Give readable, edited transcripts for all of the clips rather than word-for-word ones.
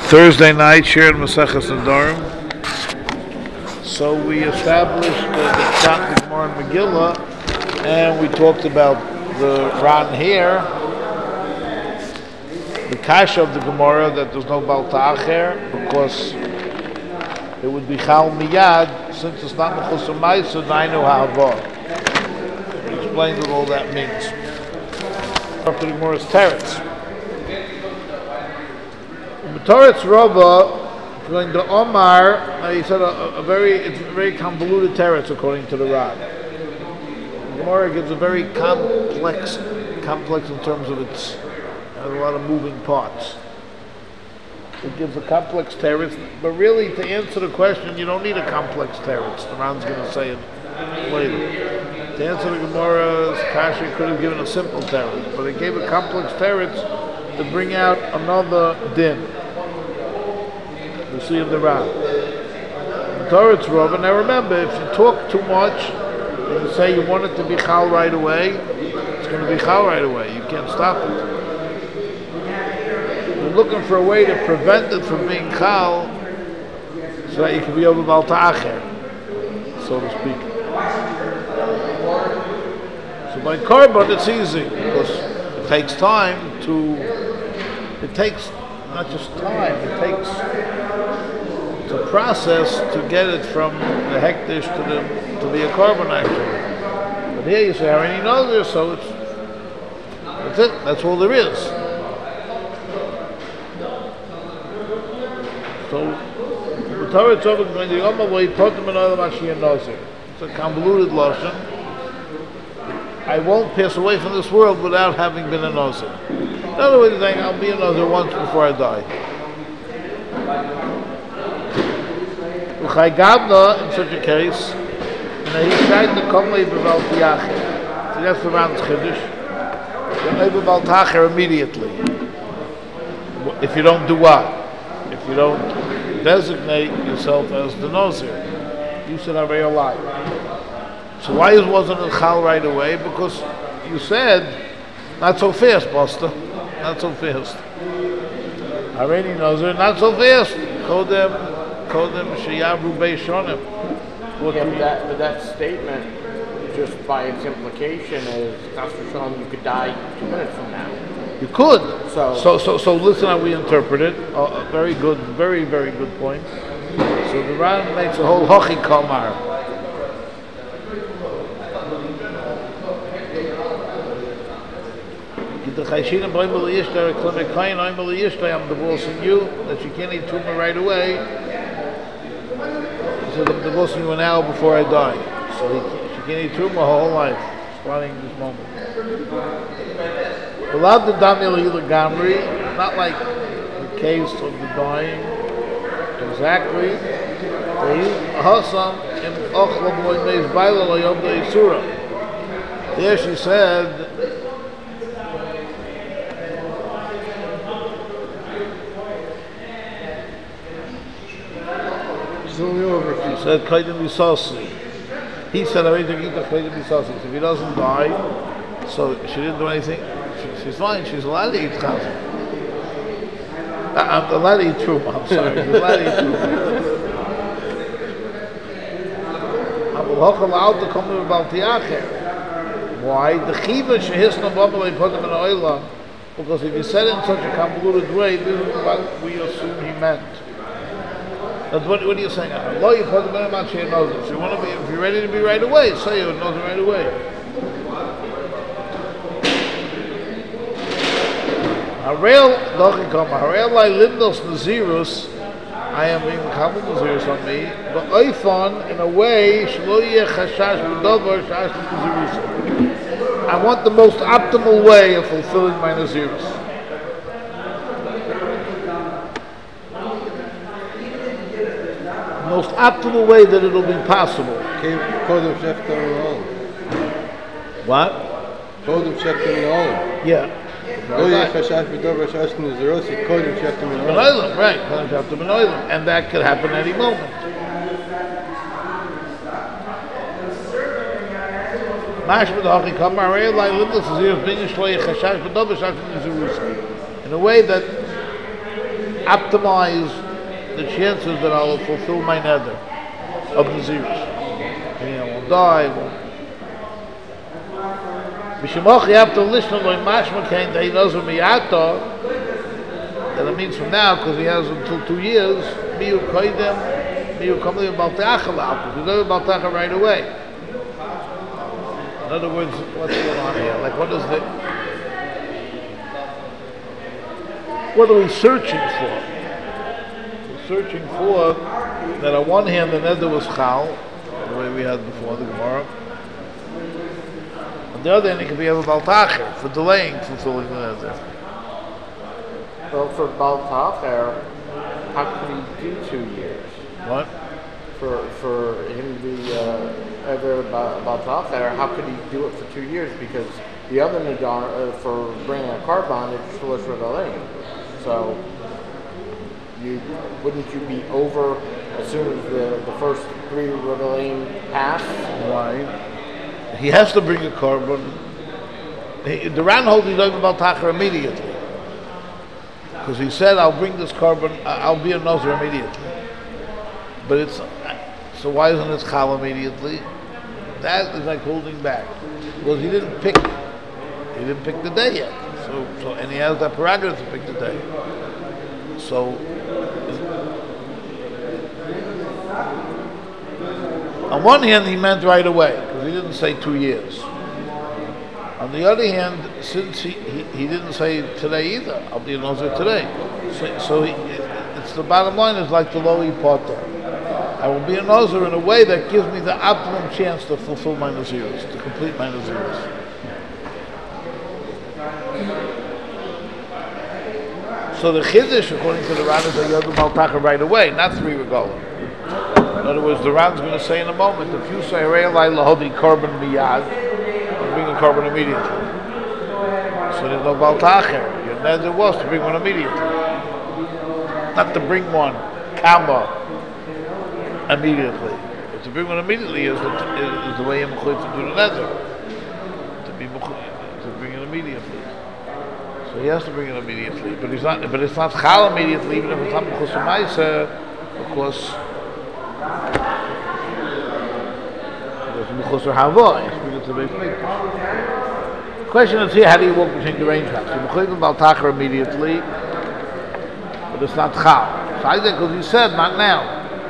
Thursday night, sharing Maseches Nedarim. So we established the Pshat, the Gemara, and Megillah, and we talked about the Ran here, the Kasha of the Gemara, that there's no Baal Ta'acher, because it would be Chal Miyad, since it's not Mechus U'Maisa, Dainu Ha'avah. We explained what all that means. After the Gemara's Teretz. Teretz Rava, going to Omar, he said it's a very convoluted teretz according to the Rad. The Gemara gives a very complex in terms of its, has a lot of moving parts. It gives a complex teretz, but really to answer the question, you don't need a complex teretz. The Ran's going to say it later. To answer the Gemara's kasha, could have given a simple teretz, but it gave a complex teretz to bring out another din. We see in the Ran. Teretz Rava. Now remember, if you talk too much and you say you want it to be chal right away, it's going to be chal right away. You can't stop it. You're looking for a way to prevent it from being chal so that you can be over Baal Ta'acher, so to speak. So by korban it's easy because it takes time to. It takes not just time. It takes a process to get it from the hektish to be a korban actually. But here you say, I already know this, so that's it. That's all there is. So the Torah is over going to the Yom Way Potem and Oil Mashiach Nazir. It's a convoluted lashon. I won't pass away from this world without having been a Nazir. In other words, saying I'll be a Nazir once before I die. Chai Gabna, in such a case, and he tried to come over Baal Ta'acher. So that's the Ran's Chiddush. You're over Baal Ta'acher immediately. If you don't do what? If you don't designate yourself as the Nazir, you should have your life. So why wasn't it chal right away? Because you said, not so fast, Buster. Not so fast. Already Nazir, not so fast. Kodem Sheyavru Beishonim. But that statement, just by its implication, is Chas v'Shalom, you could die 2 minutes from now. You could. So listen how we interpret it. Very good, very, very good point. So the Ran makes a whole hochi kamar. I'm divorcing you, that you can't eat tumor right away. So I'm divorcing you an hour before I die. So she can't eat tumor her whole life, starting this moment. Allowed the Daniel Gamri, not like the case of the dying. Exactly. There she said, he said, Kaidim Bisasi. He said, I to eat the Kaidim Bisasi. So if he doesn't die, so she didn't do anything, she's fine, she's allowed to eat Chazan. I'm allowed to eat Truma, I'm sorry, she's allowed to eat Truma. I'm allowed to come to Baal Ta'acher. Why? The Chiva Shehisna Babbalei Potem and Oilam, because if you said it in such a convoluted way, this is what we assume he meant. That's what are you saying? Allah, you put the man on your nose. If you want to be, if you're ready to be right away, say your nose right away. Harel dochikam, harel lai lindos nazirus. I am being kabel nazirus on me, but oifon in a way shlo yeh chashash b'dover shash nazirus. I want the most optimal way of fulfilling my nazirus. Most optimal way that it'll be possible. What? Yeah. Right. And that could happen any moment. In a way that optimize the chances that I'll fulfill my nether of Nazirus. I won't die. Mishimoch, you have to listen to Mashma Kain that he knows of Miyato. That it means from now, because he has until 2 years, Miyu Koidem, Miyu Kamli Baltacha because he knows Baltacha right away. In other words, what's going on here? Like, what are we searching for? We're searching for that on one hand the nether was chal, the way we had before the Gemara. On the other hand, it could be a baltacher for delaying fulfilling the nether. Well, for baltacher, how could he do 2 years? What? For him to be ever baltacher, how could he do it for 2 years? Because the other nadar for bringing a carbon, it's shlosh regalim. So, wouldn't you be over as soon as the first 3 regalim pass? Right. He has to bring a carbon. The Ran holds he's over baltacher immediately. Because he said, I'll bring this carbon, I'll be a nozer immediately. But it's, so why isn't it chal immediately? That is like holding back. Because he didn't pick the day yet. So and he has that prerogative to pick the day. So, on one hand, he meant right away, because he didn't say 2 years. On the other hand, since he didn't say today either, I'll be a nozer today. So it's the bottom line is like the lowy potter. I will be a nozer in a way that gives me the optimum chance to fulfill my nazirus, to complete my nazirus. So the chiddush, according to the Ran, is that you have the baltacha right away, not 3 regalim. In other words, the Ran's going to say in a moment, if you say Re'elai lahodi korban miyad, bring a carbon immediately. So there's no baltacher. Your nether was to bring one immediately. Not to bring one, kama, immediately. But to bring one immediately is the way you're mechuyev to do the nether. To bring it immediately. So he has to bring it immediately. But it's not chal immediately, even if it's not mechus u'maisa, of course. The question is here, how do you walk between the range house? You mechuyev baltacher immediately, but it's not chal. So I think because he said not now.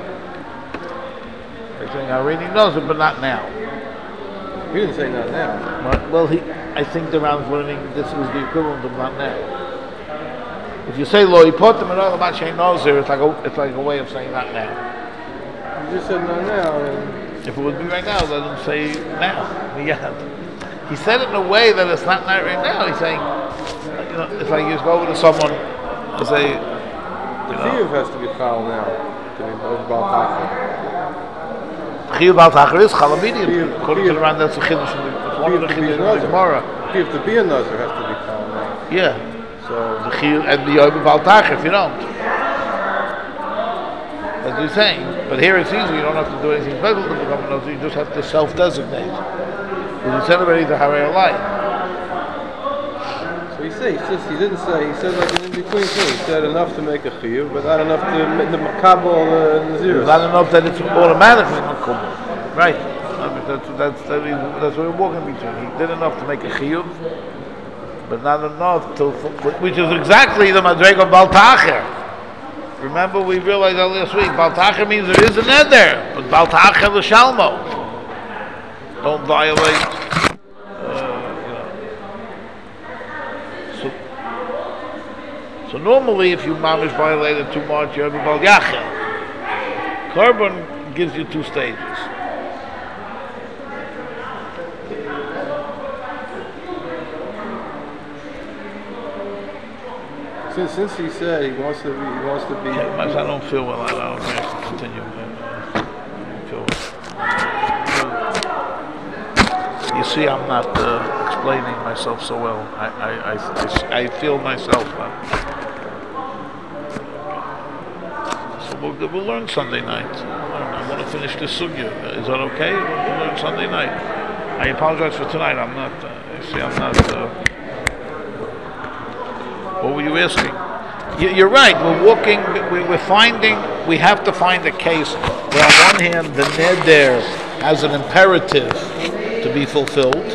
They're saying I already knows it, but not now. He didn't say not now. Well, I think the Ram's learning this is the equivalent of not now. If you say lo yipotem and all about shein nozer, it's like a way of saying not now. You just said not now. And if it would be right now, let him say now. Yeah. He said it in a way that it's not right now. He's saying, it's like you just go over to someone and say, the chiyuv has to be chal now to be baltacher. Chiyuv baltacher is chal immediately. According to the Ran, that's the chiddush in the Gemara. Chiyuv to be a nozer has to be chal now. Yeah. So the chiyuv and the yoyim baltacher if you don't. That's what he's saying. But here it's easy. You don't have to do anything special to become a nozer. You just have to self-designate. Because he said already the harei alai. So he said like an in-between thing. He said enough to make a chiyuv, but not enough to make the makabel nazirus. Not enough that it's automatically makabel. Right. I mean, that's what we're walking between. He did enough to make a chiyuv, but not enough to, which is exactly the madrega of baltacher. Remember, we realized that last week. Baltacher means there is a nether, but baltacher l'shalmo. Don't violate. So normally, if you mamish violated too much, you have a bal yachel. Carbon gives you 2 stages. Since he said he wants to be. Okay, I don't feel well. I don't think I should continue. I don't feel well. You see, I'm not explaining myself so well. I feel myself. So we'll learn Sunday night. I want to finish this sugya. Is that okay? We'll learn Sunday night. I apologize for tonight. I'm not. You see, I'm not. What were you asking? You're right. We're walking. We're finding. We have to find a case where, on one hand, the neder has an imperative to be fulfilled,